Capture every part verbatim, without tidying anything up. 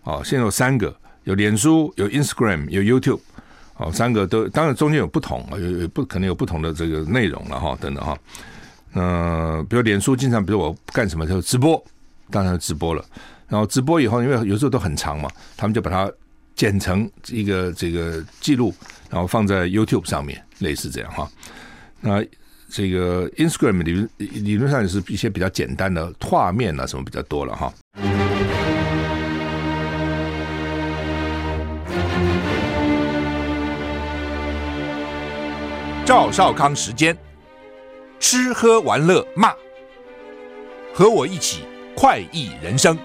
哦，现在有三个，有脸书、有 Instagram、有 YouTube， 哦，三个都当然中间有不同，有有不可能有不同的这个内容了哈，等等哈。呃，比如脸书经常，比如我干什么就直播，当然直播了。然后直播以后，因为有时候都很长嘛，他们就把它剪成一个这个记录，然后放在 YouTube 上面，类似这样哈。那这个 Instagram 理理论上也是一些比较简单的画面啊什么比较多了哈。 赵少康时间，吃喝玩乐骂，和我一起快意人生。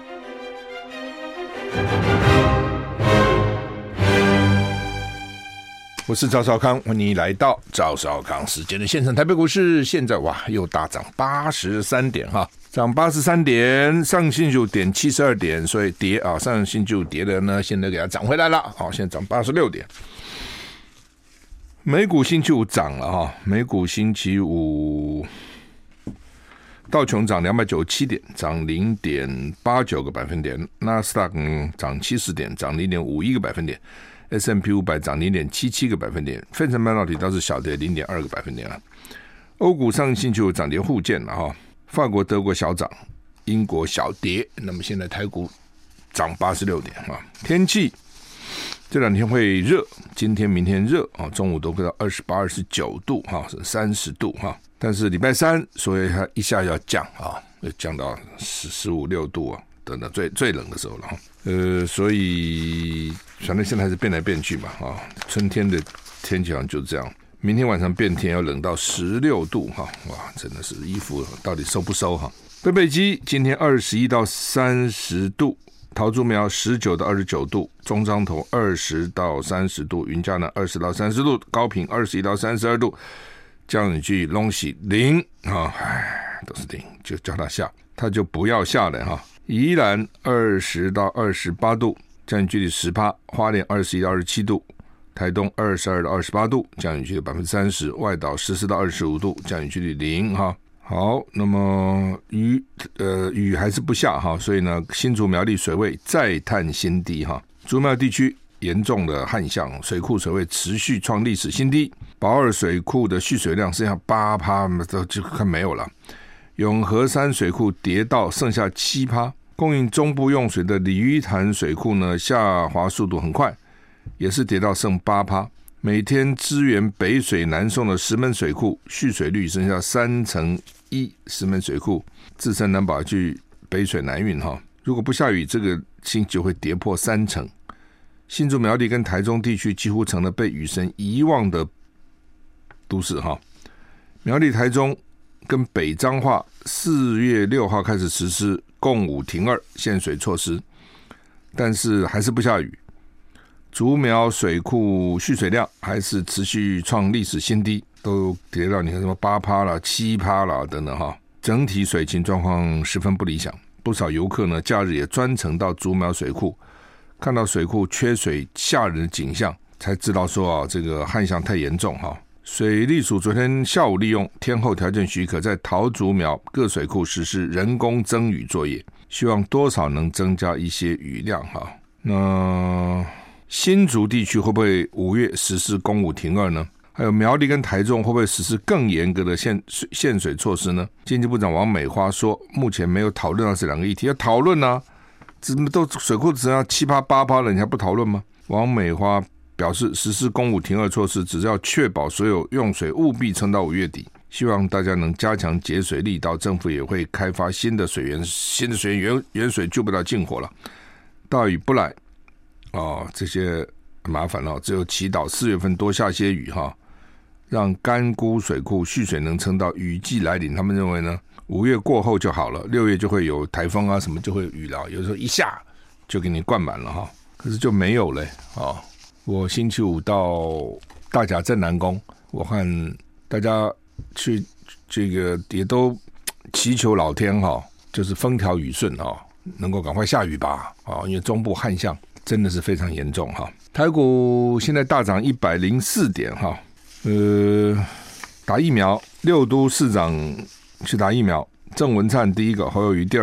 我是赵少康，欢迎来到赵少康时间的现场。台北股市现在哇又大涨八十三点哈，涨八十三点，上星期五跌七十二点，所以跌啊，上星期五跌的呢，现在给它涨回来了，好，现在涨八十六点。美股星期五涨了哈，美股星期五道琼涨两百九十七点，涨零点八九个百分点，纳斯达克涨七十点，涨零点五一个百分点。S and P 五百 涨 零点七七个百分点，费城半导体倒是小跌 零点二个百分点了。欧股上星期五涨跌互见了哈，法国德国小涨，英国小跌，那么现在台股涨八十六点啊。天气这两天会热，今天明天热啊，中午都会到二十八、二十九度哈，是三十度哈。但是礼拜三，所以它一下要降啊，要降到十十五六度啊，等到最最冷的时候了哈。呃，所以反正现在还是变来变去嘛啊，春天的天气好像就这样。明天晚上变天要冷到十六度哈，哇，真的是衣服到底收不收哈？北北基今天二十一到三十度，桃竹苗十九到二十九度，中彰投二十到三十度，云嘉南二十到三十度，高屏二十一到三十二度，降雨距东西零啊，唉，都是零，就叫他下，他就不要下来哈。宜兰二十到二十八度，降雨距离 百分之十， 花莲二十一到二十七度，台东二十二到二十八度，降雨距离 百分之三十， 外岛十四到二十五度，降雨距离零哈。好，那么雨呃雨还是不下哈，所以呢，新竹苗栗水位再探新低哈。竹苗地区严重的旱象，水库水位持续创历史新低，宝二水库的蓄水量剩下 百分之八， 都就看没有了。永和山水库跌到剩下 百分之七， 供应中部用水的鲤鱼潭水库呢下滑速度很快，也是跌到剩 百分之八。 每天支援北水南送的石门水库蓄水率剩下三成一，石门水库自身难保去北水南运哈，如果不下雨，这个星就会跌破三成。新竹苗栗跟台中地区几乎成了被雨神遗忘的都市哈。苗栗台中跟北彰化四月六号开始实施供五停二限水措施，但是还是不下雨。竹苗水库蓄水量还是持续创历史新低，都跌到你看什么 百分之八 啦、 百分之七 啦等等哈，整体水情状况十分不理想。不少游客呢假日也专程到竹苗水库，看到水库缺水吓人的景象，才知道说啊，这个旱象太严重哈。水利署昨天下午利用天候条件许可，在桃竹苗各水库实施人工增雨作业，希望多少能增加一些雨量哈。那新竹地区会不会五月实施供五停二呢？还有苗栗跟台中会不会实施更严格的限限水措施呢？经济部长王美花说，目前没有讨论到这两个议题，要讨论啊，怎么都水库只剩下七趴八趴了，你还不讨论吗？王美花表示，实施供五停二措施，只要确保所有用水务必撑到五月底，希望大家能加强节水力道，政府也会开发新的水源，新的水源源水救不到近火了，大雨不来哦，这些麻烦了，只有祈祷四月份多下些雨哈，让干枯水库蓄水能撑到雨季来临。他们认为呢，五月过后就好了，六月就会有台风啊什么就会有雨了，有时候一下就给你灌满了哈，可是就没有了啊。我星期五到大甲镇南宫，我看大家去这个也都祈求老天哈，就是风调雨顺哈，能够赶快下雨吧啊，因为中部旱象真的是非常严重哈。台股现在大涨一百零四点哈，呃，打疫苗，六都市长去打疫苗，郑文灿第一个，侯友宜第二个。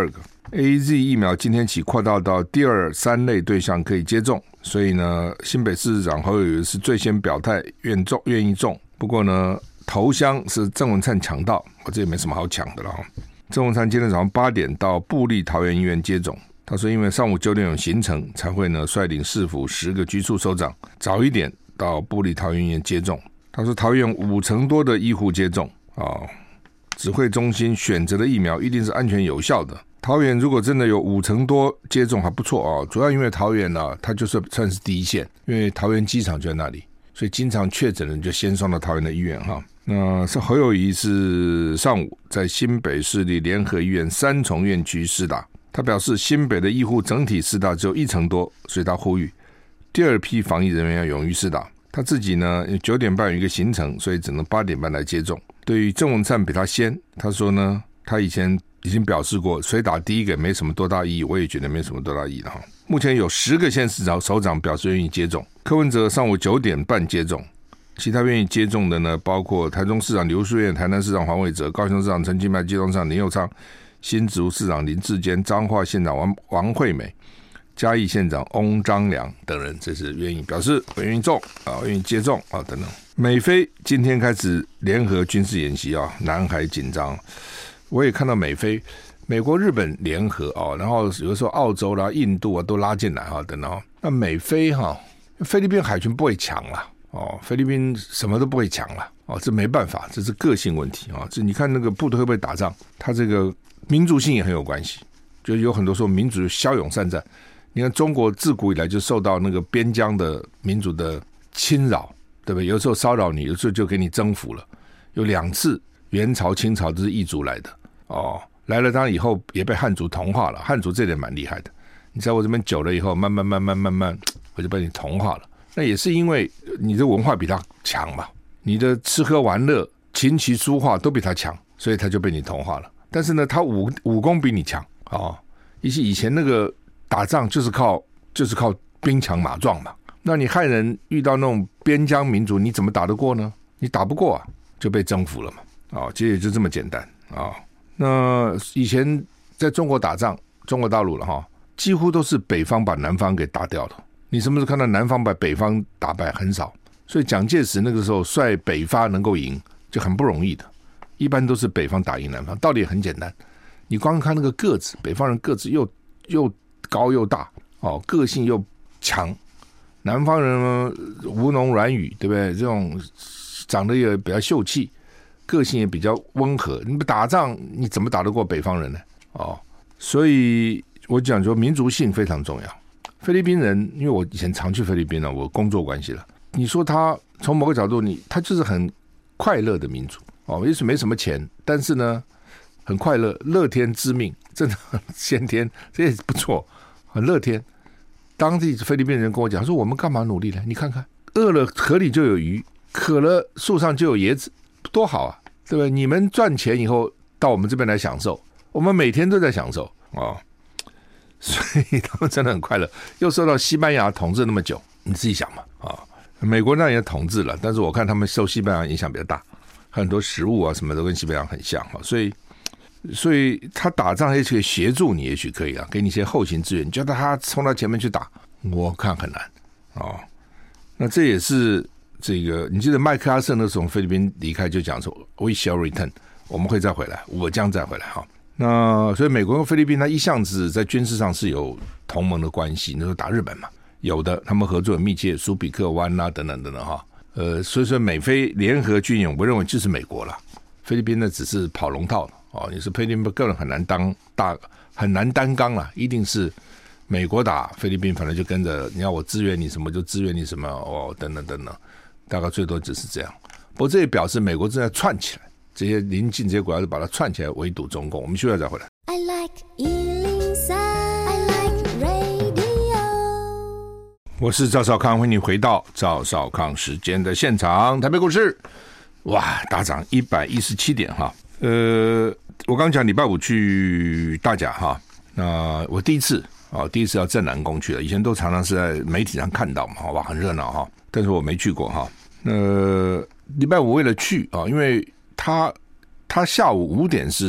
A Z 疫苗今天起扩大到第二、三类对象可以接种，所以呢，新北市长侯友宜是最先表态愿种愿意种。不过呢，头香是郑文灿抢到，我这也没什么好抢的了。郑文灿今天早上八点到部立桃园医院接种，他说因为上午九点有行程，才会呢率领市府十个局处首长早一点到部立桃园医院接种。他说桃园五成多的医护接种啊，指挥中心选择的疫苗一定是安全有效的。桃园如果真的有五成多接种还不错哦，主要因为桃园呢、啊，它就是算是第一线，因为桃园机场就在那里，所以经常确诊的人就先送到桃园的医院哈。那侯友宜是上午在新北市立联合医院三重院区施打，他表示新北的医护整体施打只有一成多，所以他呼吁第二批防疫人员要勇于施打。他自己呢九点半有一个行程，所以只能八点半来接种。对于郑文灿比他先，他说呢，他以前已经表示过，谁打第一个没什么多大意义，我也觉得没什么多大意义的哈。目前有十个县市长首长表示愿意接种，柯文哲上午九点半接种，其他愿意接种的呢，包括台中市长刘淑燕、台南市长黄伟哲、高雄市长陈其迈、基隆市长林右昌、新竹市长林志坚、彰化县长王王惠美、嘉义县长翁章良等人，这是愿意表示愿意种啊，愿意接种啊等等。美菲今天开始联合军事演习啊，南海紧张。我也看到美菲、美国、日本联合啊，然后有的时候澳洲啦、印度啊都拉进来啊等等。那美菲哈、啊，菲律宾海军不会强了哦，菲律宾什么都不会强了哦，这没办法，这是个性问题啊。这你看那个部队会不会打仗，它这个民族性也很有关系，就有很多时候民族骁勇善战。你看中国自古以来就受到那个边疆的民族的侵扰，对不对？有时候骚扰你，有时候就给你征服了。有两次元朝、清朝都是异族来的哦，来了当然以后也被汉族同化了。汉族这点蛮厉害的，你在我这边久了以后，慢慢慢慢慢慢，我就被你同化了。那也是因为你的文化比他强嘛，你的吃喝玩乐、琴棋书画都比他强，所以他就被你同化了。但是呢，他武武功比你强哦，以及以前那个打仗就是靠就是靠兵强马壮嘛。那你汉人遇到那种边疆民族，你怎么打得过呢？你打不过啊，就被征服了嘛。哦，其实也就这么简单啊、哦。那以前在中国打仗，中国大陆了哈，几乎都是北方把南方给打掉了。你什么时候看到南方把北方打败？很少。所以蒋介石那个时候率北伐能够赢，就很不容易的。一般都是北方打赢南方，道理也很简单。你光看那个个子，北方人个子又又高又大哦，个性又强。南方人呢，吴侬软语，对不对？这种长得也比较秀气，个性也比较温和。你不打仗，你怎么打得过北方人呢？哦，所以我讲说民族性非常重要。菲律宾人，因为我以前常去菲律宾了，我工作关系了。你说他从某个角度，你他就是很快乐的民族哦，也许没什么钱，但是呢，很快乐，乐天知命，真的很先天，这也不错，很乐天。当地菲律宾人跟我讲说，我们干嘛努力呢？你看看，饿了河里就有鱼，渴了树上就有椰子，多好啊，对不对？你们赚钱以后到我们这边来享受，我们每天都在享受哦。所以他们真的很快乐，又受到西班牙统治那么久，你自己想嘛啊、哦，美国那也统治了，但是我看他们受西班牙影响比较大，很多食物啊什么都跟西班牙很像哈，所以所以他打仗也可以协助你，也许可以啊，给你一些后勤资源，叫他冲到前面去打，我看很难哦。那这也是这个，你记得麦克阿瑟那时候从菲律宾离开就讲说 ，We shall return， 我们会再回来，我将再回来哈。那所以美国跟菲律宾它一向子在军事上是有同盟的关系，那时候打日本嘛，有的他们合作很密切，苏比克湾啊等等等等哈。呃，所以说美菲联合军演，我认为就是美国了，菲律宾呢只是跑龙套的哦。你是菲律宾个人很难当大，很难担纲啊，一定是美国打菲律宾，反正就跟着你要我支援你什么就支援你什么哦，等等等等，大概最多只是这样。不过这也表示美国正在串起来。这些邻近这些国家就把它串起来围堵中共。我们休息再回来。I like 一零三 I like radio。我是赵少康，欢迎你回到赵少康时间的现场。台北股市哇大涨一百一十七点哈。呃，我刚讲礼拜五去大甲哈，那我第一次啊，第一次要正南宫去了，以前都常常是在媒体上看到嘛，哇很热闹哈，但是我没去过哈。呃，礼拜五为了去啊，因为他他下午五点是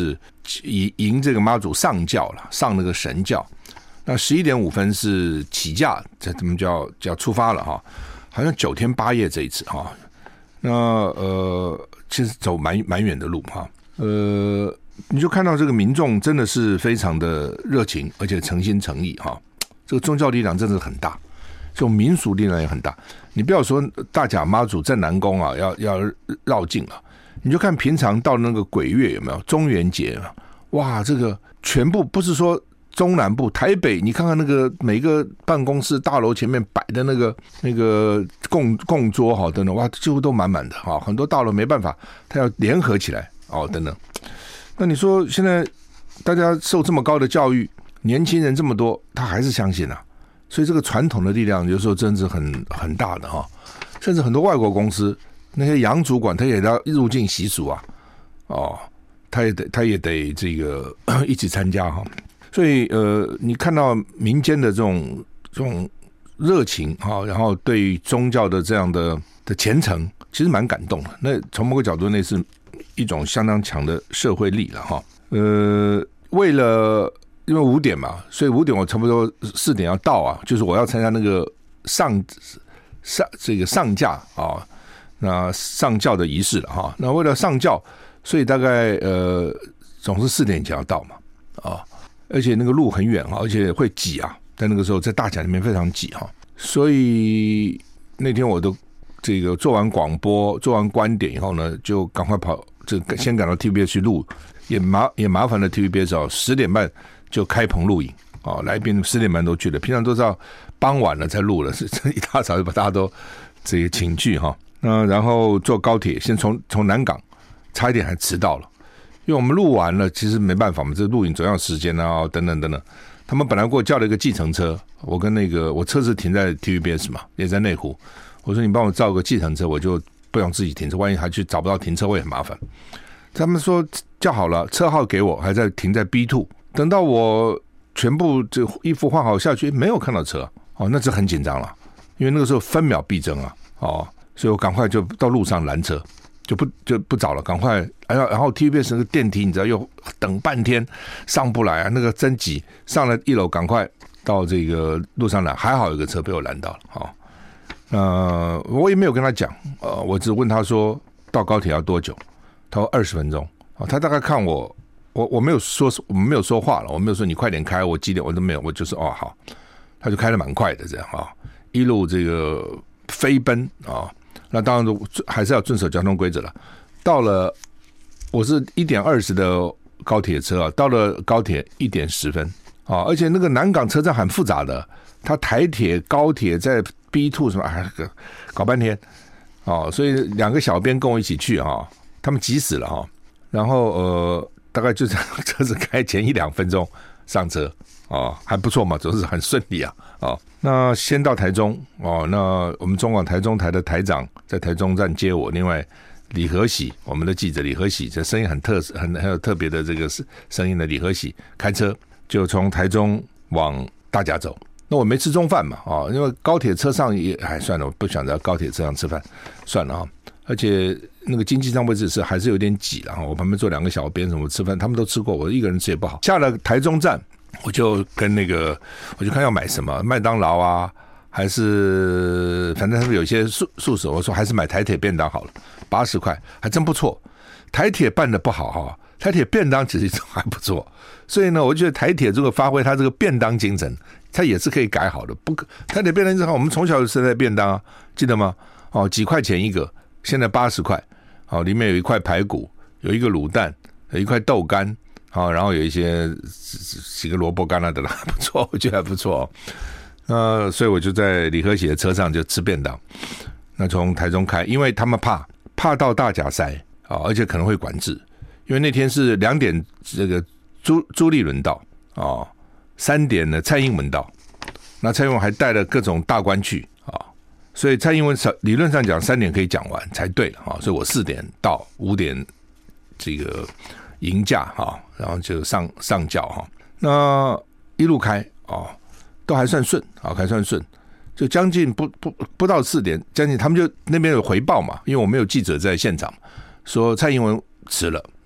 迎这个妈祖上轿了，上那个神轿。那十一点五分是起驾，这怎么叫叫出发了哈？好像九天八夜这一次哈。那呃，其实走蛮蛮远的路哈。呃，你就看到这个民众真的是非常的热情，而且诚心诚意哈。这个宗教力量真的很大，这种民俗力量也很大。你不要说大甲妈祖在南宫啊，要要绕境了，你就看平常到那个鬼月有没有中元节啊？哇，这个全部不是说中南部台北，你看看那个每个办公室大楼前面摆的那个那个供供桌哈等等，哇，几乎都满满的哈，很多大楼没办法，他要联合起来哦等等。那你说现在大家受这么高的教育，年轻人这么多，他还是相信啊。所以这个传统的力量有时候真是很很大的哈，甚至很多外国公司那些洋主管他也要入境习俗啊，哦，他也得他也得这个一起参加哈。所以呃，你看到民间的这种这种热情哈，然后对于宗教的这样的的虔诚，其实蛮感动的。那从某个角度，那是一种相当强的社会力了哈。呃，为了因为五点嘛，所以五点我差不多四点要到啊，就是我要参加那个上上这个上架啊，那上教的仪式了哈。那为了上教，所以大概呃总是四点以前要到嘛啊，而且那个路很远哈，而且会挤啊，在那个时候在大甲里面非常挤哈，所以那天我都这个做完广播、做完观点以后呢，就赶快跑，就先赶到 T V B S 去录，也麻也麻烦了 T V B S 哦，十点半。就开棚录影哦，来宾十点半都去了，平常都知道傍晚了才录了，是一大早就把大家都这个请去哈。那然后坐高铁，先从从南港，差一点还迟到了，因为我们录完了，其实没办法，我们这录影总要时间啊，等等等等。他们本来给我叫了一个计程车，我跟那个我车子停在 T V B S 嘛，也在内湖，我说你帮我叫个计程车，我就不用自己停车，万一还去找不到停车位很麻烦。他们说叫好了，车号给我，还在停在 B 二。等到我全部这衣服换好下去，没有看到车哦，那就很紧张了，因为那个时候分秒必争啊，哦，所以我赶快就到路上拦车，就不就不找了，赶快，然后 T V B S 那个电梯，你知道又等半天上不来啊，那个真挤，上了一楼赶快到这个路上拦，还好有个车被我拦到了，哦，呃，我也没有跟他讲，呃，我只问他说到高铁要多久，他说二十分钟，哦，他大概看我。我我没有说，我们没有说话了，我没有说你快点开，我几点我都没有，我就是哦好，他就开得蛮快的这样啊，一路这个飞奔啊，那当然还是要遵守交通规则了。到了我是一点二十的高铁车啊，到了高铁一点十分啊，而且那个南港车站很复杂的，它台铁、高铁在 B 二 什么哎搞半天啊，所以两个小编跟我一起去啊，他们急死了哈，然后呃。大概就这样，车子开前一两分钟上车哦，还不错嘛，总是很顺利啊哦。那先到台中哦，那我们中广台中台的台长在台中站接我，另外李和喜，我们的记者李和喜，这声音很特很很有特别的这个声音的李和喜，开车就从台中往大甲走。那我没吃中饭嘛啊、哦，因为高铁车上也还算了，我不想在高铁车上吃饭，算了啊、哦。而且那个经济舱位置是还是有点挤了哈，我旁边坐两个小编什么吃饭，他们都吃过，我一个人吃也不好。下了台中站，我就跟那个我就看要买什么，麦当劳啊，还是反正他们有些素素食，我说还是买台铁便当好了，八十块还真不错。台铁办的不好哈，台铁便当其实还不错，所以呢，我觉得台铁这个发挥它这个便当精神，它也是可以改好的。不，台铁便当精神，我们从小就吃在便当啊，记得吗？哦，几块钱一个。现在八十块，好，里面有一块排骨，有一个卤蛋，有一块豆干，好，然后有一些几个萝卜干啊的啦，不错，我觉得还不错、哦。呃，所以我就在李和喜的车上就吃便当。那从台中开，因为他们怕怕到大甲塞啊、哦，而且可能会管制，因为那天是两点这个朱朱立伦到啊、哦，三点呢蔡英文到，那蔡英文还带了各种大官去。所以蔡英文理论上讲三点可以讲完才对了啊，所以我四点到五点这个迎驾哈，然后就上上轿哈，那一路开啊，都还算顺啊，还算顺，就将近不不不到四点，将近他们就那边有回报嘛，因为我们有记者在现场说蔡英文迟了，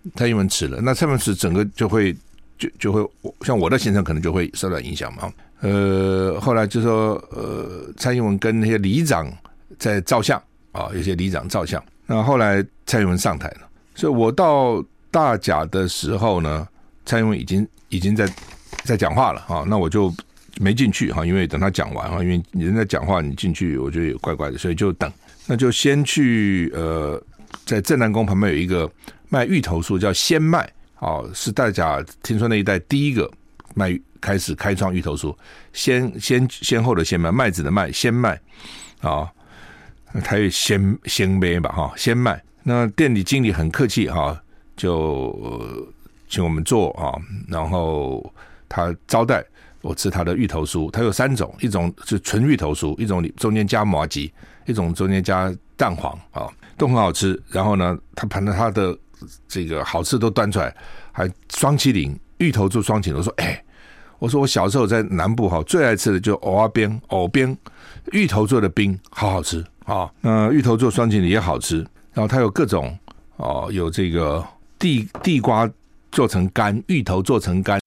蔡英文吃了，那蔡英文吃整个就会就就会像我的行程可能就会受到影响嘛。呃，后来就说呃，蔡英文跟那些里长在照相啊，有些里长照相。那后来蔡英文上台了，所以我到大甲的时候呢，蔡英文已经已经在在讲话了啊，那我就没进去哈，因为等他讲完哈，因为人在讲话，你进去我觉得也怪怪的，所以就等。那就先去呃，在正南宫旁边有一个卖芋头酥，叫鲜麦，哦，是大家听说那一带第一个卖开始开创芋头酥，先先先后的先麦，麦子的麦，鲜麦啊，台语鲜鲜麦吧哈，鲜麦。那店里经理很客气哈，就、呃、请我们坐啊，然后他招待我吃他的芋头酥，它有三种，一种是纯芋头酥，一种中间加麻糬，一种中间加蛋黄啊，都很好吃。然后呢，他盘的他的这个好吃都端出来，还双麒麟芋头做双麒麟。我说哎，我说我小时候在南部哈，最爱吃的就藕啊冰，藕冰芋头做的冰，好好吃啊。那芋头做双麒麟也好吃，然后它有各种哦，有这个地地瓜做成干，芋头做成干。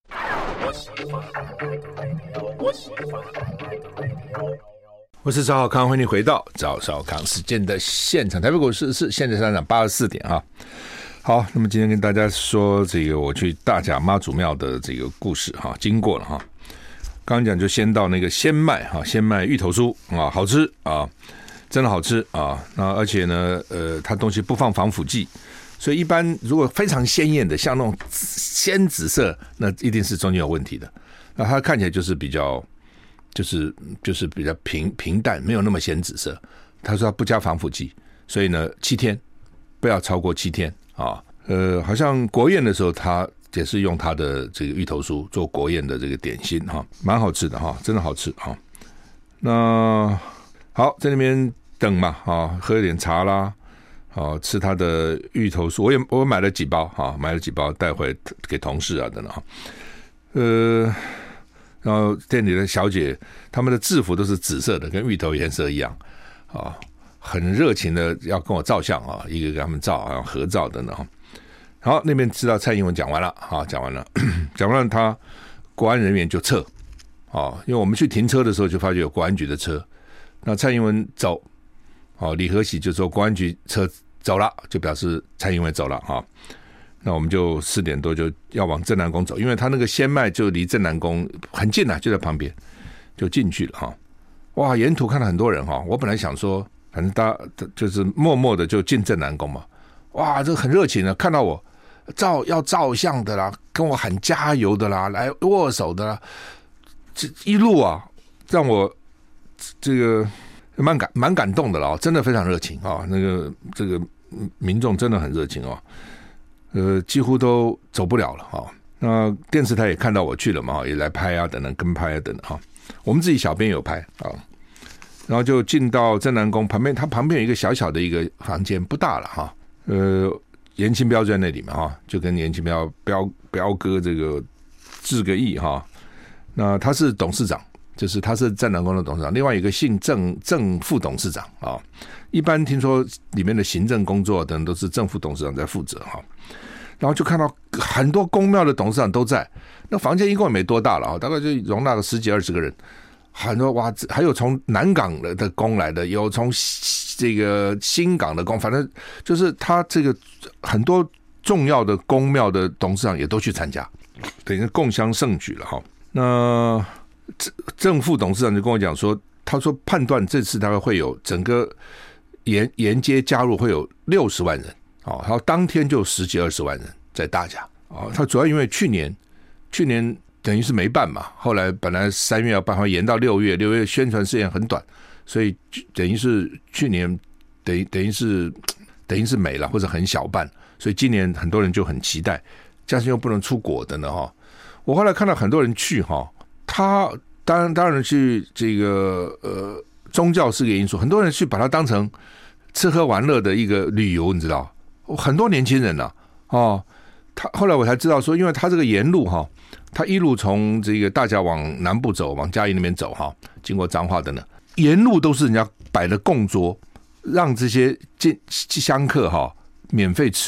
我是赵少康，欢迎回到赵少康时间的现场。台北股市是现在上涨八十四点啊。好，那么今天跟大家说这个我去大甲妈祖庙的这个故事哈，经过了哈。刚刚讲就先到那个鲜麦哈，鲜麦芋头酥啊，好吃啊，真的好吃啊。那而且呢，呃，它东西不放防腐剂，所以一般如果非常鲜艳的，像那种鲜紫色，那一定是中间有问题的。那它看起来就是比较。就是就是比较平平淡，没有那么鲜紫色。他说他不加防腐剂，所以呢，七天不要超过七天啊。呃，好像国宴的时候，他也是用他的这个芋头酥做国宴的这个点心哈，蛮好吃的哈，真的好吃哈。那好，在那边等嘛啊，喝一点茶啦，啊，吃他的芋头酥，我也我买了几包哈，买了几包带回给同事啊等等哈，呃。然后店里的小姐，她们的制服都是紫色的，跟芋头颜色一样，啊，很热情的要跟我照相啊，一个跟他们照啊，合照等等哈。好，那边知道蔡英文讲完了啊，讲完了，讲完了，他国安人员就撤啊，因为我们去停车的时候就发觉有国安局的车，那蔡英文走，哦，李和喜就说国安局车走了，就表示蔡英文走了哈。那我们就四点多就要往正南宫走，因为他那个鲜麦就离正南宫很近啊，就在旁边，就进去了哈。哇，沿途看到很多人哈，我本来想说，反正大家就是默默的就进正南宫嘛。哇，这很热情的，看到我照要照相的啦，跟我喊加油的啦，来握手的啦，这一路啊，让我这个蛮感蛮感动的啦，真的非常热情啊。那个这个民众真的很热情哦。呃，几乎都走不了了哈、哦。那电视台也看到我去了嘛，也来拍啊，等等跟拍啊，等等哈。我们自己小编有拍啊，然后就进到正南宫旁边，它旁边有一个小小的一个房间，不大了哈。呃，严清标在那里嘛哈，就跟严清标标标哥这个致个意哈。那他是董事长，就是他是正南宫的董事长，另外一个姓郑郑副董事长啊。一般听说里面的行政工作等都是正副董事长在负责哈。然后就看到很多宫庙的董事长都在，那房间一共也没多大了啊，大概就容纳个十几二十个人，很多哇，还有从南港的宫来的，有从这个新港的宫，反正就是他这个很多重要的宫庙的董事长也都去参加，等于共襄盛举了哈。那正副董事长就跟我讲说，他说判断这次大概会有整个沿沿街加入会有六十万人。哦，然后当天就十几二十万人在大甲哦，他主要因为去年去年等于是没办嘛，后来本来三月要办，后来延到六月，六月宣传时间很短，所以等于是去年等于等于是等于是没了或者很小办，所以今年很多人就很期待，加上又不能出国的呢哈。我后来看到很多人去哈，他当然当然去这个呃宗教是个因素，很多人去把它当成吃喝玩乐的一个旅游，你知道。很多年轻人呐、啊，哦，他后来我才知道说，因为他这个沿路哈，他一路从这个大甲往南部走，往嘉义那边走哈，经过彰化等等，沿路都是人家摆的供桌，让这些进香客哈免费吃的，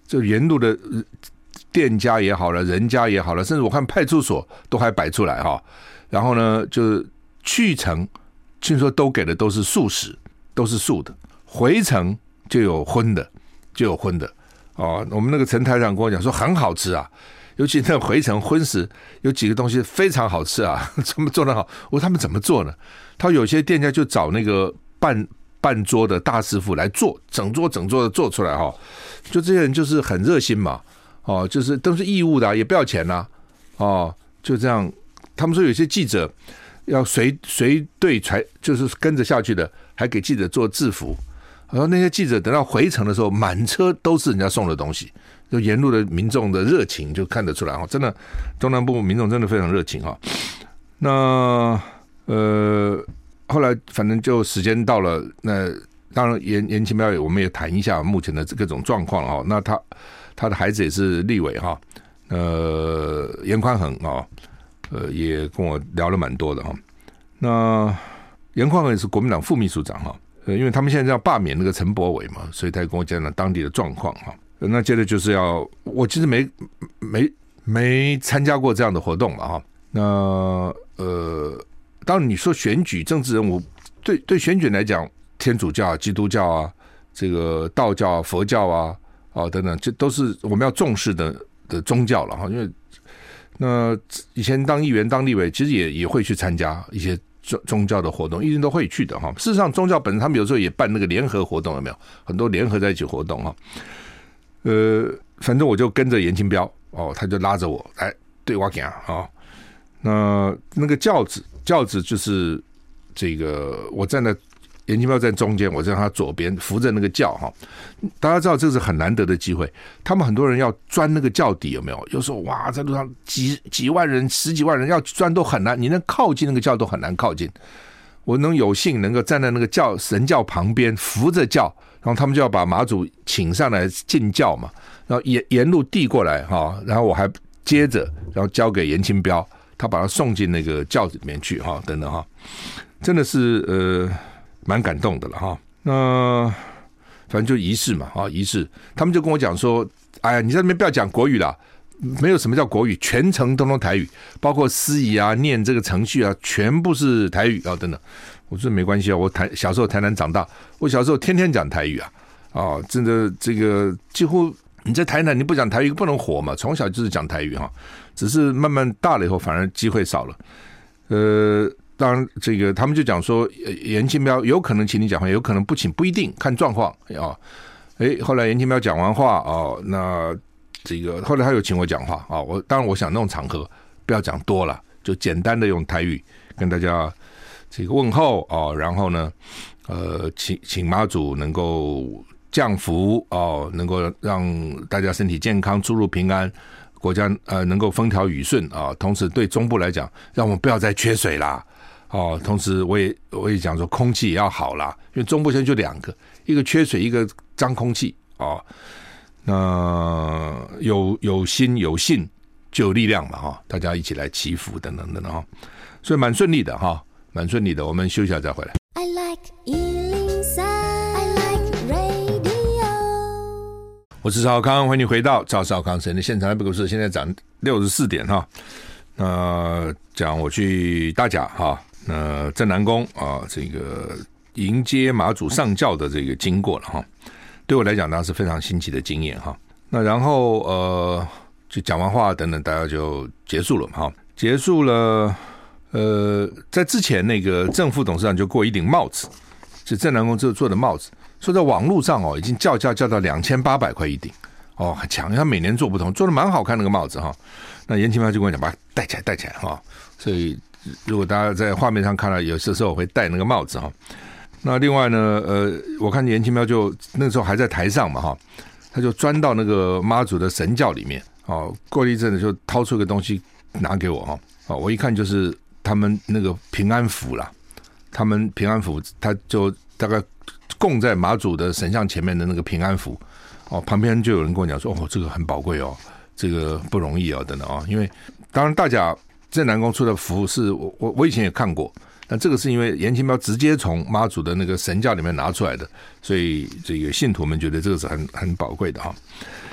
就沿路的店家也好了，人家也好了，甚至我看派出所都还摆出来哈。然后呢，就是去程听说都给的都是素食，都是素的，回程就有荤的，就有荤的哦。我们那个陈台长跟我讲说很好吃啊，尤其那回程荤食有几个东西非常好吃啊，怎么做得好？我说他们怎么做呢？他有些店家就找那个半半桌的大师傅来做，整桌整桌的做出来哈。就这些人就是很热心嘛，哦，就是都是义务的、啊，也不要钱呐、啊，哦，就这样。他们说有些记者要随随队传，就是跟着下去的，还给记者做制服。然后那些记者等到回程的时候，满车都是人家送的东西，就沿路的民众的热情就看得出来哈，真的中南部民众真的非常热情哈。那呃，后来反正就时间到了，那当然严严清标我们也谈一下目前的各种状况哈。那他他的孩子也是立委哈，呃，严宽恒啊。呃，也跟我聊了蛮多的哈。那严宽恒也是国民党副秘书长哈，呃，因为他们现在要罢免那个陈柏惟嘛，所以他跟我讲了当地的状况哈。那接着就是要，我其实没没没参加过这样的活动嘛哈。那呃，当然你说选举政治人物，对对选举来讲，天主教、基督教啊，这个道教啊、佛教啊，啊等等，这都是我们要重视的的宗教了哈，因为。那以前当议员、当立委，其实也也会去参加一些宗宗教的活动，一定都会去的哈。事实上，宗教本身他们有时候也办那个联合活动，有没有？很多联合在一起活动哈。呃，反正我就跟着严清标哦，他就拉着我来对我讲啊。那那个轿子，轿子就是这个，我站在严清标在中间，我在他左边扶着那个轿哈。大家知道这是很难得的机会，他们很多人要钻那个轿底，有没有？有时候哇，在路上几几万人、十几万人要钻都很难，你能靠近那个轿都很难靠近。我能有幸能够站在那个轿神轿旁边扶着轿，然后他们就要把马祖请上来进轿嘛，然后沿沿路递过来哈，然后我还接着然后交给严清标，他把他送进那个轿子里面去哈，等等哈，真的是呃。蛮感动的了哈，那反正就仪式嘛啊，仪式，他们就跟我讲说，哎呀，你在那边不要讲国语啦，没有什么叫国语，全程都用台语，包括司仪啊、念这个程序啊，全部是台语啊，等等。我说没关系啊，我台小时候台南长大，我小时候天天讲台语啊，啊，真的这个几乎你在台南你不讲台语不能活嘛，从小就是讲台语哈，只是慢慢大了以后反而机会少了，呃。当然，这个他们就讲说，严清标有可能请你讲话，有可能不请，不一定，看状况啊。哎，后来严清标讲完话哦，那这个后来他有请我讲话啊。我当然我想那种场合不要讲多了，就简单的用台语跟大家这个问候哦。然后呢，呃，请请妈祖能够降福哦，能够让大家身体健康，出入平安。国家呃能够风调雨顺啊，同时对中部来讲，让我们不要再缺水啦。哦，同时我也我也讲说空气也要好啦，因为中部现在就两个，一个缺水，一个脏空气哦。那有有心有信就有力量嘛哈、哦，大家一起来祈福等等等等哈，所以蛮顺利的哈、哦，蛮顺利的。我们休息一下再回来。I like 一零三 I like radio。我是赵康，欢迎你回到赵少康神的现场。不是现在涨六十四点哈，那、呃、讲我去大甲哈。那镇南宫啊，这个迎接马祖上轿的这个经过了哈，对我来讲当然是非常新奇的经验哈。那然后呃，就讲完话等等，大家就结束了哈。结束了，呃，在之前那个正副董事长就给我一顶帽子，是镇南宫这做的帽子，说在网络上哦，已经叫价叫到两千八百块一顶哦，很强，他每年做不同，做的蛮好看那个帽子哈。那严清标就跟我讲，把它戴起来，戴起来哈，所以。如果大家在画面上看到，有些时候我会戴那个帽子哈。那另外呢，呃，我看严清标就那个时候还在台上嘛哈，他就钻到那个妈祖的神教里面哦，过了一阵子就掏出个东西拿给我哈，哦，我一看就是他们那个平安符啦，他们平安符，他就大概供在妈祖的神像前面的那个平安符哦，旁边就有人跟我讲说，哦，这个很宝贵哦，这个不容易哦，等等哦，因为当然大家。镇南宫出的符是我我我以前也看过，但这个是因为严清标直接从妈祖的那个神教里面拿出来的，所以这个信徒们觉得这个是很很宝贵的哈。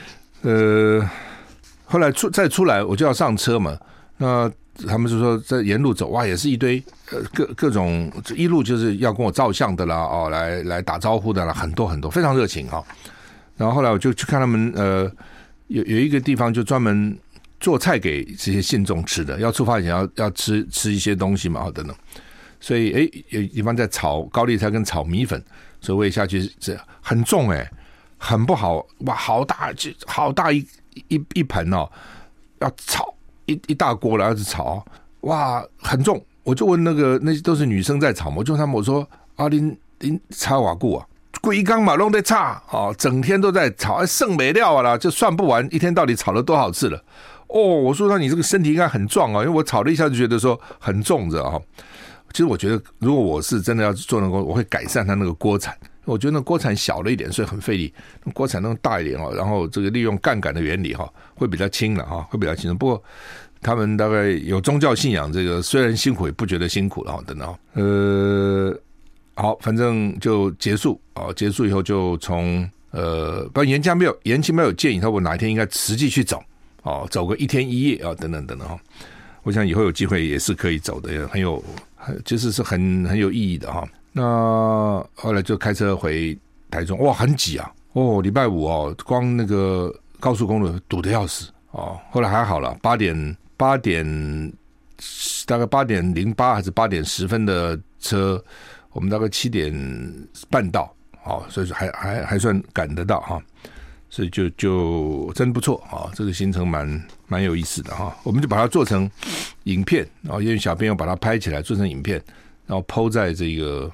呃，后来出再出来，我就要上车嘛。那他们就说在沿路走，哇，也是一堆呃各各种一路就是要跟我照相的啦，哦，来来打招呼的啦，很多很多，非常热情哈、哦。然后后来我就去看他们，呃，有有一个地方就专门做菜给这些信众吃的，要出发以前要要吃吃一些东西嘛，等等。所以哎，有地方在炒高丽菜跟炒米粉，所以我也下去，这很重哎，很不好哇，好大好大一一一盆哦，要炒一一大锅了，要是炒哇很重。我就问那个那都是女生在炒嘛，我就问他们我说啊，您您炒瓦固啊？规缸嘛弄在炒哦，整天都在炒，剩没料啦，就算不完一天到底炒了多少次了。哦，我说那你这个身体应该很壮啊，因为我炒了一下就觉得说很重着啊。其实我觉得，如果我是真的要做那个，我会改善它那个锅铲。我觉得那锅铲小了一点，所以很费力。锅铲弄大一点哦，然后这个利用杠杆的原理哈，会比较轻了哈，会比较轻。不过他们大概有宗教信仰，这个虽然辛苦也不觉得辛苦了哈，等等。呃，好，反正就结束啊，结束以后就从呃，不然严家没有严清没有建议他，我哪一天应该实际去走哦，走个一天一夜啊，等等等等哈。我想以后有机会也是可以走的，很有。其实是很很有意义的哈。那后来就开车回台中，哇，很挤啊！哦，礼拜五哦，光那个高速公路堵得要死哦。后来还好了，八点八点大概八点零八还是八点十分的车，我们大概七点半到，哦，所以还还还算赶得到哈。所以就就真不错啊，这个行程蛮蛮有意思的哈。我们就把它做成影片，然后因为小编要把它拍起来做成影片，然后 po 在这个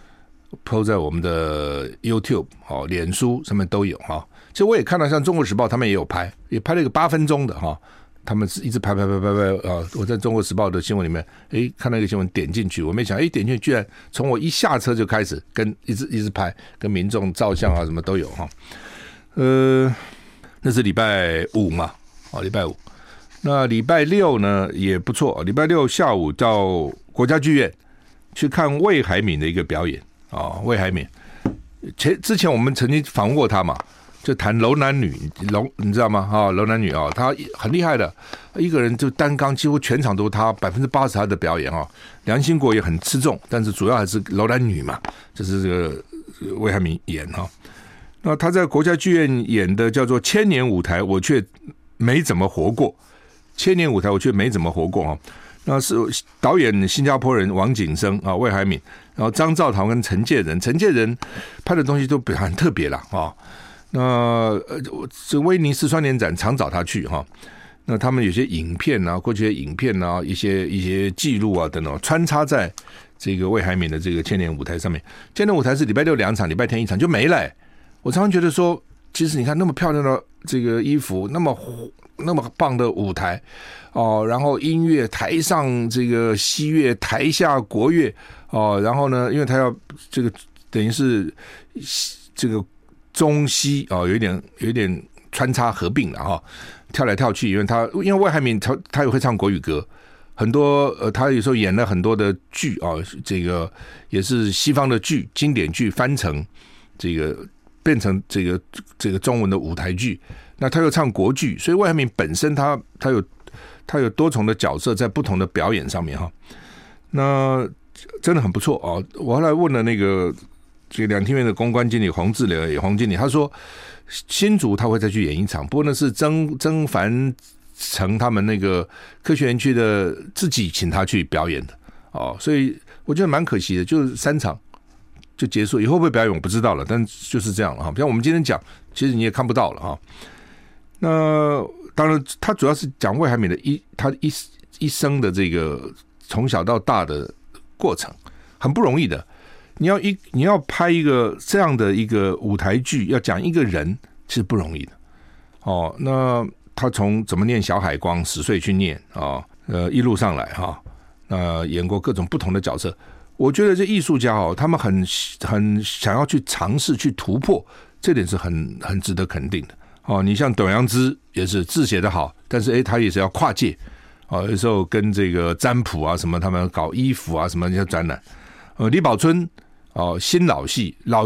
po 在我们的 YouTube 哦、脸书上面都有哈。其实我也看到像中国时报他们也有拍，也拍了一个八分钟的哈。他们是一直拍拍拍拍拍啊！我在中国时报的新闻里面，哎，看到一个新闻点进去，我没想，哎，点进去居然从我一下车就开始跟一直一直拍，跟民众照相啊什么都有哈。呃，那是礼拜五嘛，哦，礼拜五。那礼拜六呢也不错，礼拜六下午到国家剧院去看魏海敏的一个表演啊、哦，魏海敏。前之前我们曾经访问过他嘛，就谈楼男女，楼你知道吗？哈、哦，楼男女啊、哦，他很厉害的，一个人就单纲，几乎全场都是他，百分之八十他的表演啊、哦。梁兴国也很吃重，但是主要还是楼男女嘛，就是这个魏海敏演哈。哦那他在国家剧院演的叫做《千年舞台》，我却没怎么活过。千年舞台我却没怎么活过啊。那是导演新加坡人王景生啊，魏海敏，然后张兆棠跟陈介仁，陈介仁拍的东西都很特别啦啊。那呃，这威尼斯双年展常找他去哈。那他们有些影片啊，过去的影片啊，一些一些记录啊等等，穿插在这个魏海敏的这个千年舞台上面。千年舞台是礼拜六两场，礼拜天一场就没了、欸。我常常觉得说，其实你看那么漂亮的这个衣服，那么那么棒的舞台哦，然后音乐台上这个西乐，台下国乐哦，然后呢，因为他要这个等于是这个中西哦，有一点有一点穿插合并了哈、哦，跳来跳去，因为他因为魏海敏他他也会唱国语歌，很多呃，他有时候演了很多的剧啊、哦，这个也是西方的剧，经典剧翻成这个。变成这个这个中文的舞台剧，那他又唱国剧，所以魏海敏本身他他有他有多重的角色在不同的表演上面哈，那真的很不错哦。我后来问了那个这个两厅院的公关经理洪志磊洪经理，他说新竹他会再去演一场，不过那是曾曾凡成他们那个科学园区的自己请他去表演的哦，所以我觉得蛮可惜的，就是三场。就结束，以后会不会表演我不知道了，但就是这样了哈。像我们今天讲，其实你也看不到了哈。那当然，他主要是讲魏海敏的一他一一生的这个从小到大的过程，很不容易的。你要一你要拍一个这样的一个舞台剧，要讲一个人，其实不容易的。哦，那他从怎么念小海光，十岁去念啊、哦，呃，一路上来哈，那、呃、演过各种不同的角色。我觉得这艺术家哦，他们很很想要去尝试去突破，这点是很很值得肯定的哦。你像董阳芝也是字写得好，但是诶他也是要跨界哦，有时候跟这个占卜啊什么，他们搞衣服啊什么那些展览。呃，李宝春哦，新老戏老戏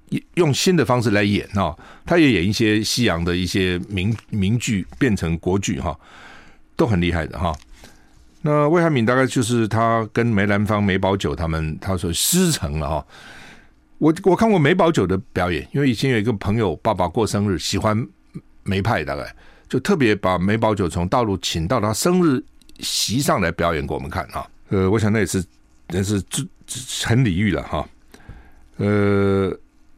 用新的方式来演哈、哦，他也演一些西洋的一些名名剧变成国剧哈、哦，都很厉害的哈、哦。那魏海敏大概就是他跟梅兰芳、梅葆玖他们，他说师承了哈、哦。我我看过梅葆玖的表演，因为以前有一个朋友爸爸过生日，喜欢梅派，大概就特别把梅葆玖从大陆请到他生日席上来表演给我们看啊。呃，我想那也是也是很礼遇了哈。呃，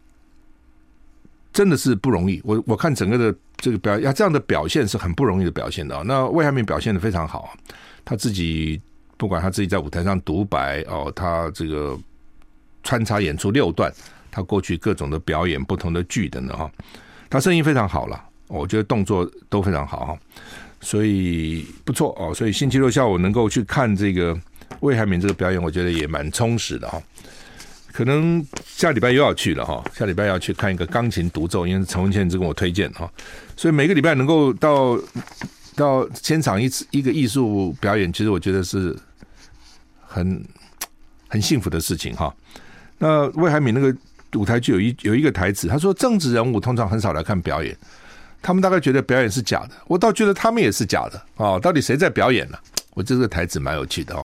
真的是不容易。我我看整个的这个表演，这样的表现是很不容易的表现的啊。那魏海敏表现得非常好，他自己不管他自己在舞台上独白哦，他这个。穿插演出六段，他过去各种的表演、不同的剧等等哈，他声音非常好了，我觉得动作都非常好哈，所以不错哦。所以星期六下午能够去看这个魏海敏这个表演，我觉得也蛮充实的哈。可能下礼拜又要去了哈，下礼拜要去看一个钢琴独奏，因为陈文茜一直跟我推荐哈，所以每个礼拜能够到到现场一次一个艺术表演，其实我觉得是很很幸福的事情哈。那魏海敏那个舞台剧有一有一个台词，他说政治人物通常很少来看表演，他们大概觉得表演是假的，我倒觉得他们也是假的哦。到底谁在表演呢、啊？我这个台词蛮有趣的哦。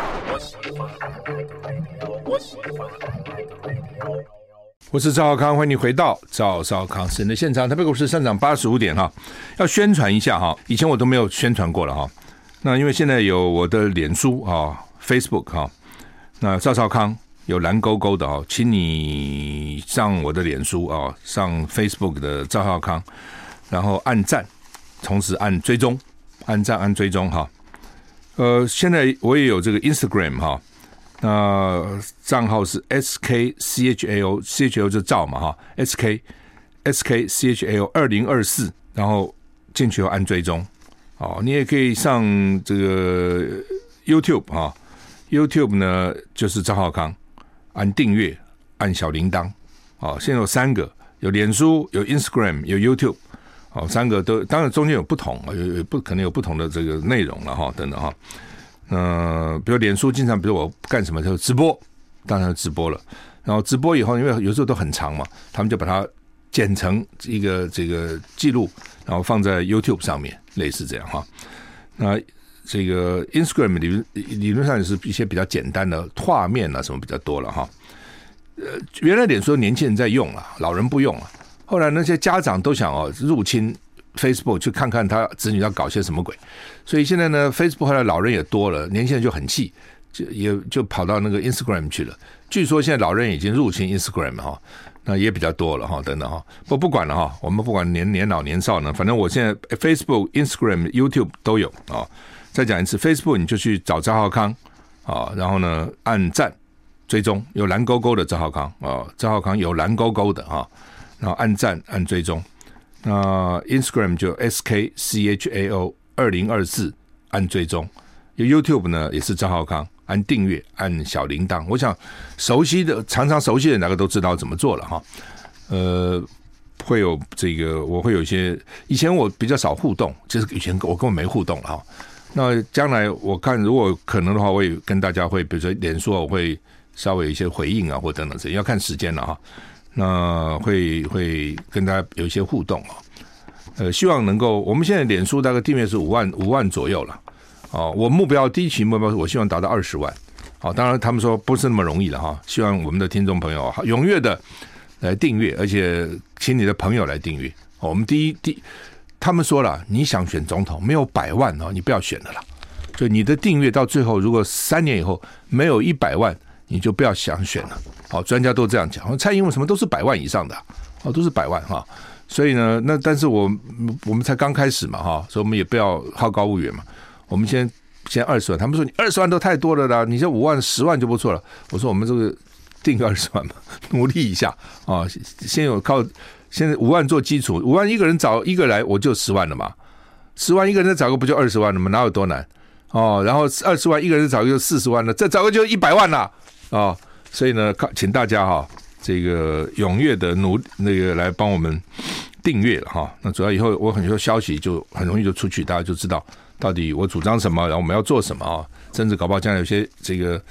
我是赵少康，欢迎你回到赵少康私人的现场。台北股市上涨八十五点哈，要宣传一下哈，以前我都没有宣传过了哈。那因为现在有我的脸书啊 ，Facebook 哈，那赵少康。有蓝勾勾的哦，请你上我的脸书哦，上 Facebook 的赵少康，然后按赞，同时按追踪，按赞按追踪哈。呃，现在我也有这个 Instagram 哈，那账号是 S K C H A O C H A O 就赵嘛哈 ，S K S K C H A O 二零二四，然后进去后按追踪哦。你也可以上这个 YouTube 哈 ，YouTube 呢就是赵少康。按订阅，按小铃铛，哦，现在有三个，有脸书，有 Instagram， 有 YouTube， 哦，三个都，当然中间有不同，有有不可能有不同的这个内容了哈，等等哈。呃，比如脸书经常，比如我干什么就直播，当然直播了，然后直播以后，因为有时候都很长嘛，他们就把它剪成一个这个记录，然后放在 YouTube 上面，类似这样哈。那这个 Instagram 理理论上也是一些比较简单的画面啊，什么比较多了哈。呃，原来脸书年轻人在用了，老人不用了。后来那些家长都想哦入侵 Facebook 去看看他子女要搞些什么鬼，所以现在呢 Facebook 后来老人也多了，年轻人就很气，就也就跑到那个 Instagram 去了。据说现在老人已经入侵 Instagram 哈，那也比较多了哈，等等哈。不不管了哈，我们不管年年老年少呢，反正我现在 Facebook、Instagram、YouTube 都有啊。再讲一次 ，Facebook 你就去找赵少康啊，然后呢按赞追踪，有蓝勾勾的赵少康啊，赵少康有蓝勾勾的啊，然后按赞按追踪。那 Instagram 就 S K C H A O 二零二四按追踪，有 YouTube 呢也是赵少康，按订阅按小铃铛。我想熟悉的常常熟悉的人大概都知道怎么做了哈。呃，会有这个我会有一些以前我比较少互动，就是以前我根本没互动了哈。那将来我看如果可能的话，我也跟大家会比如说脸书我会稍微有一些回应啊或等等这要看时间了哈。那会会跟大家有一些互动啊，呃，希望能够我们现在脸书大概订阅是五万五万左右了哦。我目标第一期目标我希望达到二十万，好，当然他们说不是那么容易的哈。希望我们的听众朋友踊跃的来订阅，而且请你的朋友来订阅。我们第一第。他们说了，你想选总统没有百万哦，你不要选了啦。就你的订阅到最后，如果三年以后没有一百万，你就不要想选了。好，专家都这样讲。蔡英文什么都是百万以上的，哦，都是百万哈。所以呢，那但是我我们才刚开始嘛哈，所以我们也不要好高骛远嘛。我们先先二十万，他们说你二十万都太多了啦，你这五万十万就不错了。我说我们这个订阅二十万嘛，努力一下啊，先有靠。现在五万做基础，五万一个人找一个来，我就十万了嘛。十万一个人再找个不就二十万了吗？哪有多难哦？然后二十万一个人找个就四十万了，再找个就一百万了哦。所以呢，请大家哈，这个踊跃的努那个来帮我们订阅了哈。那主要以后我很多消息就很容易就出去，大家就知道到底我主张什么，然后我们要做什么啊。甚至搞不好将来有些这个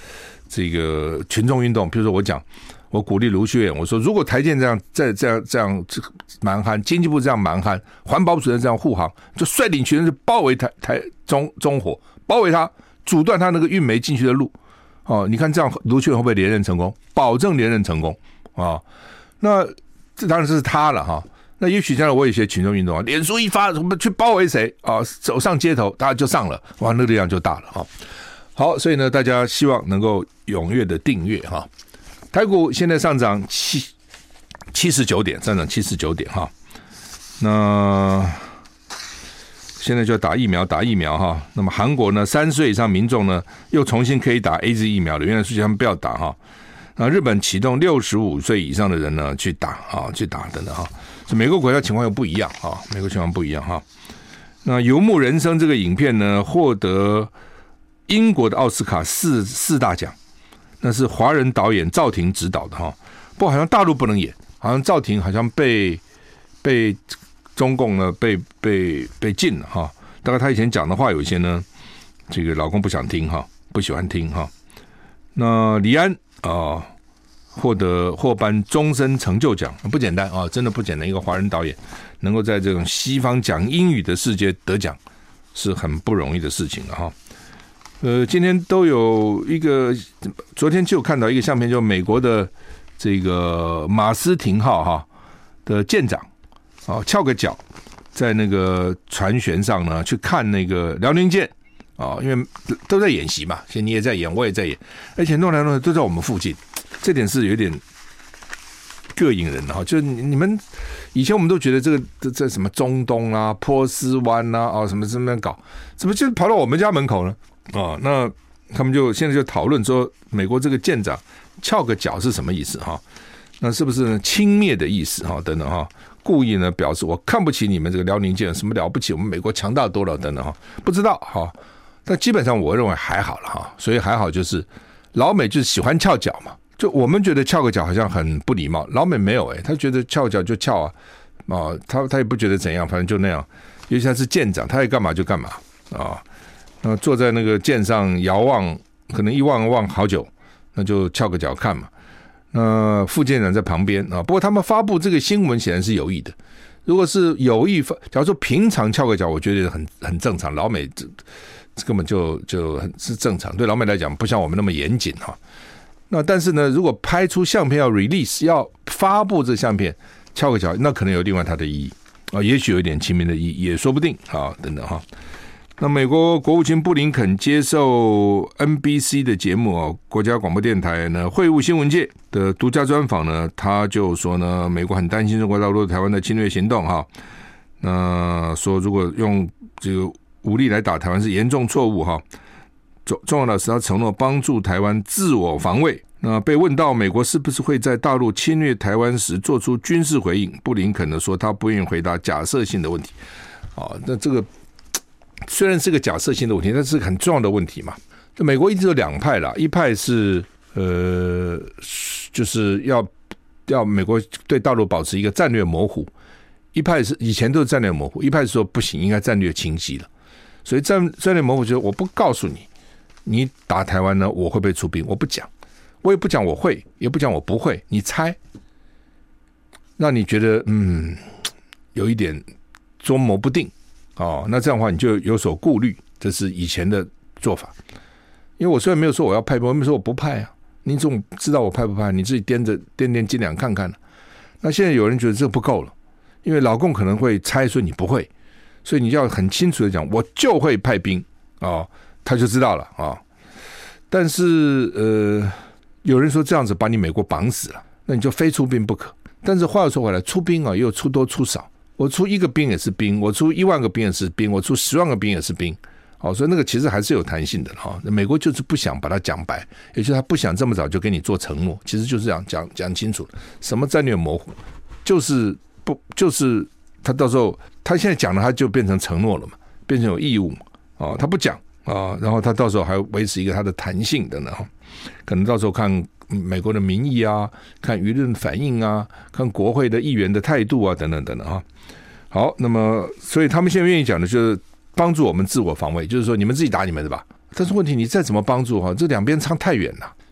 这个群众运动，比如说我讲，我鼓励卢秀燕，我说如果台建这样再这样这样蛮悍，经济部这样蛮悍，环保署这样护航，就率领群众去包围台台中中火，包围他，阻断他那个运煤进去的路。哦，你看这样卢秀燕会不会连任成功？保证连任成功啊、哦！那这当然是他了哈。那也许将来我有一些群众运动啊，脸书一发，我们去包围谁啊？走上街头，大家就上了，哇，那个力量就大了哈。好，所以呢，大家希望能够踊跃的订阅哈。台股现在上涨七七十九点，上涨七十九点哈。那现在就要打疫苗，打疫苗哈。那么韩国呢，三岁以上民众呢，又重新可以打 A Z 疫苗了，原来是他们不要打哈。那日本启动六十五岁以上的人呢去打啊，去打等等哈。美国国家情况又不一样啊，美国情况不一样哈。那《游牧人生》这个影片呢，获得英国的奥斯卡四四大奖，那是华人导演赵婷执导的哈。不过好像大陆不能演，好像赵婷好像被被中共呢被被被禁了哈。大概他以前讲的话有一些呢，这个老公不想听哈，不喜欢听哈。那李安啊。呃获得获颁终身成就奖不简单啊，真的不简单。一个华人导演能够在这种西方讲英语的世界得奖，是很不容易的事情了哈。呃，今天都有一个，昨天就看到一个相片，就美国的这个马斯廷号哈的舰长啊，翘个脚在那个船舷上呢，去看那个辽宁舰啊，因为都在演习嘛，现在你也在演，我也在演，而且弄来弄去都在我们附近。这点是有点膈应人的哈，就是你们以前我们都觉得这个这这什么中东啊、波斯湾啊、哦什么什么搞，怎么就跑到我们家门口呢？哦，那他们就现在就讨论说，美国这个舰长翘个脚是什么意思哈？那是不是呢轻蔑的意思哈？等等哈，故意呢表示我看不起你们这个辽宁舰，什么了不起？我们美国强大多了等等哈，不知道哈。但基本上我认为还好了哈，所以还好就是老美就是喜欢翘脚嘛。就我们觉得翘个脚好像很不礼貌，老美没有哎、欸，他觉得翘脚就翘啊，啊，他他也不觉得怎样，反正就那样。尤其他是舰长，他也干嘛就干嘛啊。那坐在那个舰上遥望，可能一望望好久，那就翘个脚看嘛。那副舰长在旁边啊，不过他们发布这个新闻显然是有意的。如果是有意，假如说平常翘个脚，我觉得很很正常，老美这根本就就很是正常，对老美来讲不像我们那么严谨哈。那但是呢，如果拍出相片要 release 要发布这相片，翘个脚，那可能有另外它的意义啊，也许有一点亲民的意义，也说不定啊，等等哈。那美国国务卿布林肯接受 N B C 的节目啊，国家广播电台呢会晤新闻界的独家专访呢，他就说呢，美国很担心中国大陆对台湾的侵略行动哈，那说如果用这个武力来打台湾是严重错误哈。重要的是他承诺帮助台湾自我防卫。那被问到美国是不是会在大陆侵略台湾时做出军事回应，布林肯呢说他不愿意回答假设性的问题。哦，那这个虽然是个假设性的问题，但是很重要的问题嘛。美国一直有两派啦，一派是呃，就是要要美国对大陆保持一个战略模糊，一派是以前都是战略模糊，一派是说不行，应该战略清晰了。所以战战略模糊就是我不告诉你。你打台湾呢，我会不会出兵？我不讲，我也不讲我会，也不讲我不会，你猜？让你觉得嗯，有一点捉摸不定哦。那这样的话，你就有所顾虑，这是以前的做法。因为我虽然没有说我要派兵，我没有说我不派啊，你总知道我派不派，你自己掂着掂掂斤两看看。那现在有人觉得这不够了，因为老共可能会猜说你不会，所以你就要很清楚的讲，我就会派兵哦。他就知道了啊、哦，但是呃，有人说这样子把你美国绑死了，那你就非出兵不可。但是话又说回来，出兵啊，也有出多出少。我出一个兵也是兵，我出一万个兵也是兵，我出十万个兵也是兵。好、哦，所以那个其实还是有弹性的哈、哦。美国就是不想把它讲白，也就是他不想这么早就跟你做承诺，其实就是这样讲讲清楚，什么战略模糊，就是不就是他到时候他现在讲了，他就变成承诺了嘛，变成有义务嘛。哦，他不讲。啊，然后他到时候还维持一个他的弹性等等，可能到时候看美国的民意啊，看舆论反应啊，看国会的议员的态度啊，等等等等啊。好，那么所以他们现在愿意讲的就是帮助我们自我防卫，就是说你们自己打你们的吧。但是问题你再怎么帮助哈，这两边差太远了。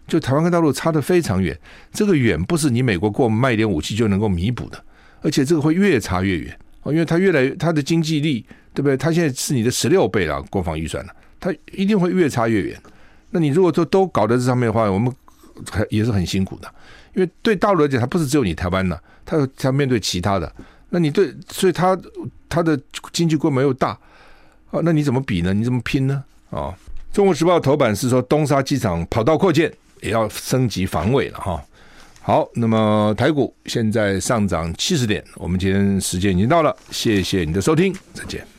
就台湾跟大陆差得非常远，这个远不是你美国给我们卖一点武器就能够弥补的，而且这个会越差越远，因为它越来越它的经济力，对不对？它现在是你的十六倍了，国防预算了，它一定会越差越远。那你如果都都搞在这上面的话，我们也是很辛苦的，因为对大陆来讲，它不是只有你台湾呢，它它面对其他的，那你对，所以它它的经济规模又大，啊，那你怎么比呢？你怎么拼呢？啊，中国时报头版是说东沙机场跑道扩建也要升级防卫了哈。好，那么台股现在上涨七十点，我们今天时间已经到了，谢谢你的收听，再见。